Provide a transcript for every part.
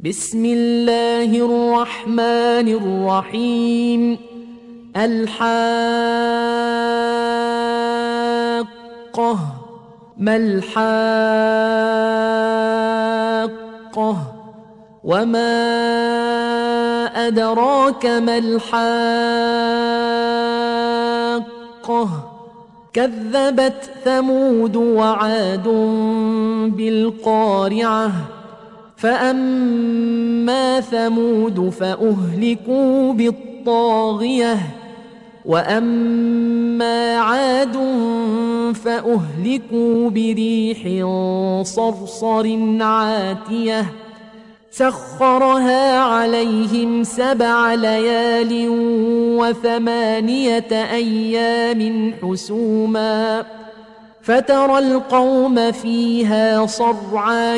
بسم الله الرحمن الرحيم. الحاقة. ما الحاقة؟ وما أدراك ما الحاقة؟ كذبت ثمود وعاد بالقارعة. فأما ثمود فأهلكوا بالطاغية، وأما عاد فأهلكوا بريح صرصر عاتية سخرها عليهم 7 ليال و8 أيام حسوما، فترى القوم فيها صرعى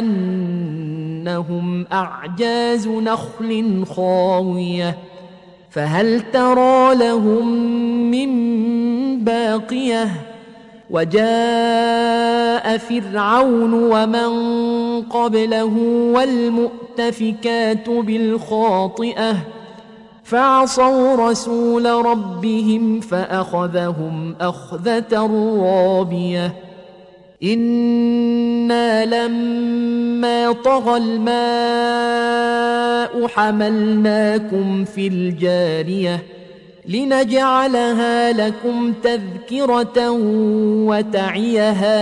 كأنهم أعجاز نخل خاوية، فهل ترى لهم من باقية؟ وجاء فرعون ومن قبله والمؤتفكات بالخاطئة فعصوا رسول ربهم فأخذهم أخذة رابية. إنا لما طغى الماء حملناكم في الجارية لنجعلها لكم تذكرة وتعيها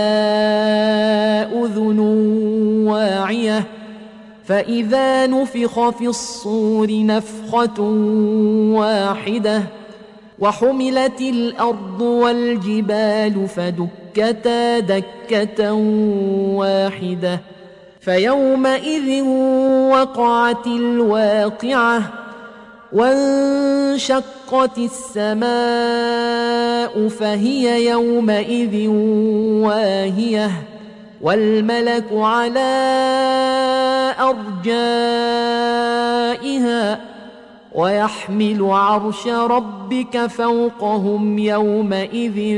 أذن واعية، فإذا نفخ في الصور نفخة واحدة وحملت الأرض والجبال فدكتا دكة واحدة، فيومئذ وقعت الواقعة وانشقت السماء فهي يومئذ واهية، والملك على أرجائها ويحمل عرش ربك فوقهم يومئذ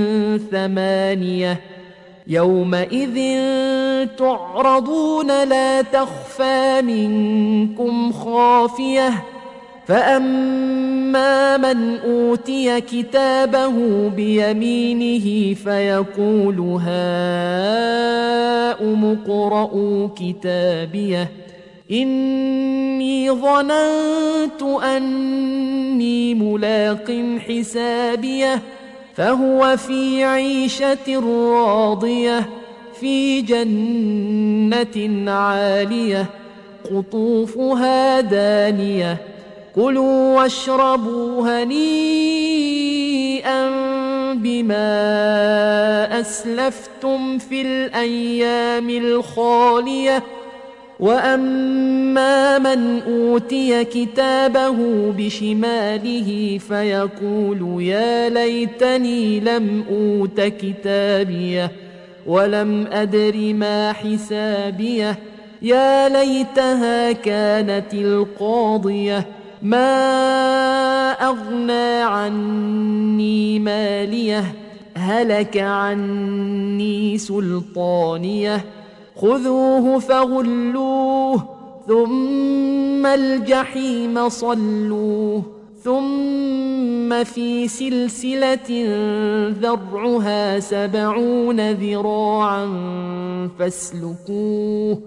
8. يومئذ تعرضون لا تخفى منكم خافية، فأما من أوتي كتابه بيمينه فيقول هاؤم اقرءوا كتابيه إني ظننت أني ملاق حسابيه، فهو في عيشة راضية في جنة عالية قطوفها دانية. كلوا واشربوا هنيئا بما أسلفتم في الأيام الخالية. وأما من أوتي كتابه بشماله فيقول يا ليتني لم أوت كتابيه ولم أدر ما حسابيه، يا ليتها كانت القاضية ما أغنى عني ماليه هلك عني سلطانيه، خذوه فغلوه ثم الجحيم صلوه ثم في سلسلة ذرعها 70 ذراعا فاسلكوه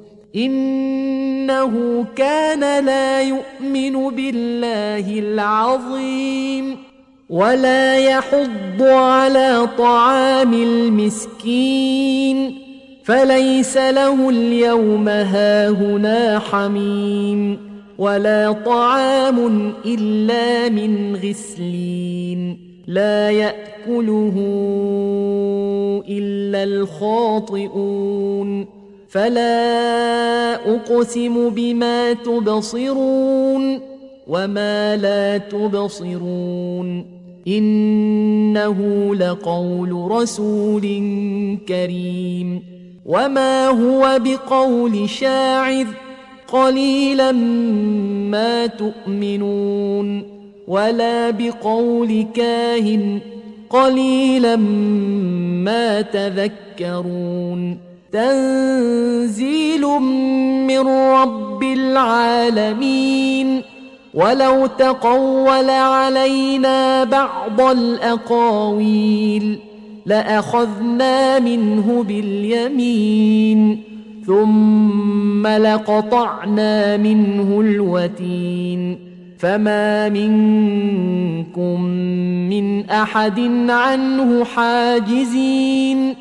إنه كان لا يؤمن بالله العظيم ولا يحض على طعام المسكين، فليس له اليوم هاهنا حميم ولا طعام إلا من غسلين لا يأكله إلا الخاطئون. فلا أقسم بما تبصرون وما لا تبصرون إنه لقول رسول كريم وما هو بقول شاعر قليلا ما تؤمنون ولا بقول كاهن قليلا ما تذكرون. تنزيل من رب العالمين. ولو تقول علينا بعض الأقاويل لأخذنا منه باليمين ثم لقطعنا منه الوتين فما منكم من أحد عنه حاجزين.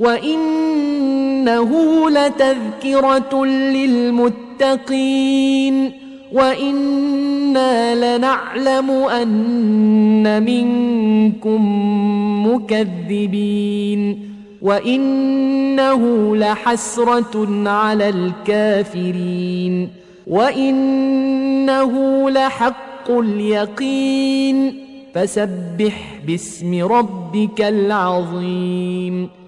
وإنه لتذكرة للمتقين وإنا لنعلم أن منكم مكذبين وإنه لحسرة على الكافرين وإنه لحق اليقين. فسبح باسم ربك العظيم.